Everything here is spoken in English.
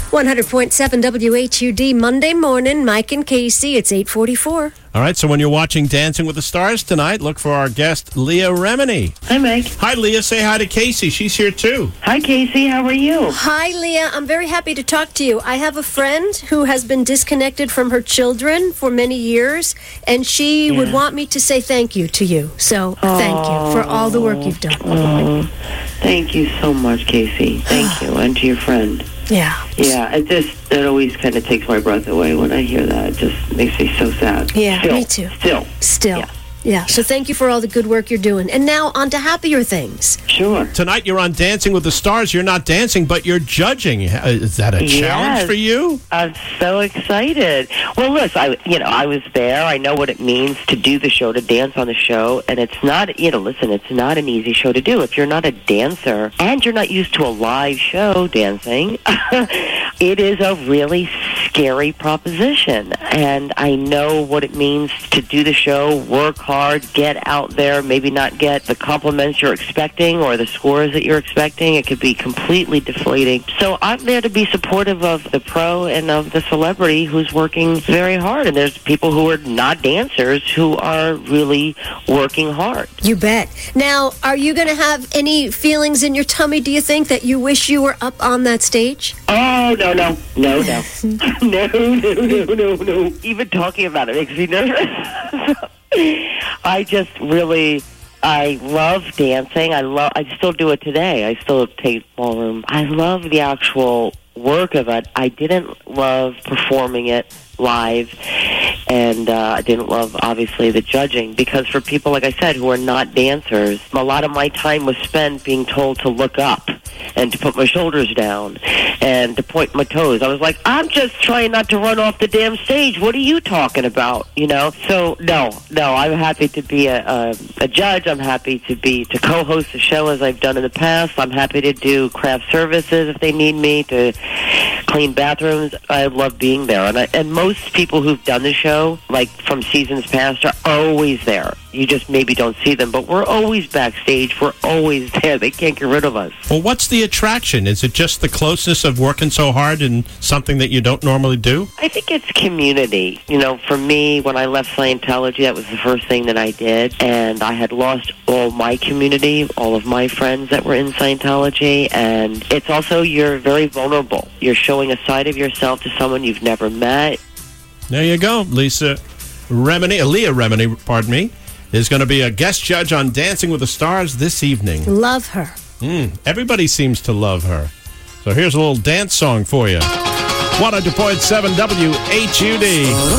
100.7 WHUD, Monday morning, Mike and Casey. It's 8:44. All right, so when you're watching Dancing with the Stars tonight, look for our guest, Leah Remini. Hi, Mike. Hi, Leah. Say hi to Casey. She's here, too. Hi, Casey. How are you? Hi, Leah. I'm very happy to talk to you. I have a friend who has been disconnected from her children for many years, and she would want me to say thank you to you. So thank you for all the work you've done. Thank you so much, Casey. Thank you. And to your friend. Yeah. Yeah, it always kind of takes my breath away when I hear that. It just makes me so sad. Yeah, Still, me too. Still. Yeah. So thank you for all the good work you're doing. And now on to happier things. Sure. Tonight you're on Dancing with the Stars. You're not dancing, but you're judging. Is that a challenge for you? I'm so excited. Well, listen, I was there. I know what it means to do the show, to dance on the show. And it's not, it's not an easy show to do. If you're not a dancer and you're not used to a live show dancing, it is a really scary proposition. And I know what it means to do the show, work hard, get out there, maybe not get the compliments you're expecting or the scores that you're expecting. It could be completely deflating. So I'm there to be supportive of the pro and of the celebrity who's working very hard. And there's people who are not dancers who are really working hard. You bet. Now, are you going to have any feelings in your tummy, do you think, that you wish you were up on that stage? Oh, no. No. No. Even talking about it makes me nervous. I love dancing. I still do it today. I still take ballroom. I love the actual work of it. I didn't love performing it live, and I didn't love, obviously, the judging, because for people, like I said, who are not dancers, a lot of my time was spent being told to look up and to put my shoulders down and to point my toes. I was like, I'm just trying not to run off the damn stage. What are you talking about? So no, I'm happy to be a judge. I'm happy to co-host the show as I've done in the past. I'm happy to do craft services if they need me to clean bathrooms. I love being there, and most people who've done the show, like from seasons past, are always there. You just maybe don't see them, but we're always backstage. We're always there. They can't get rid of us. Well, what's the attraction? Is it just the closeness of working so hard and something that you don't normally do? I think it's community. For me, when I left Scientology, that was the first thing that I did, and I had lost all my community, all of my friends that were in Scientology, and it's also, you're very vulnerable. You're showing a side of yourself to someone you've never met. There you go. Leah Remini, is going to be a guest judge on Dancing with the Stars this evening. Love her. Everybody seems to love her. So here's a little dance song for you. 100.7 WHUD.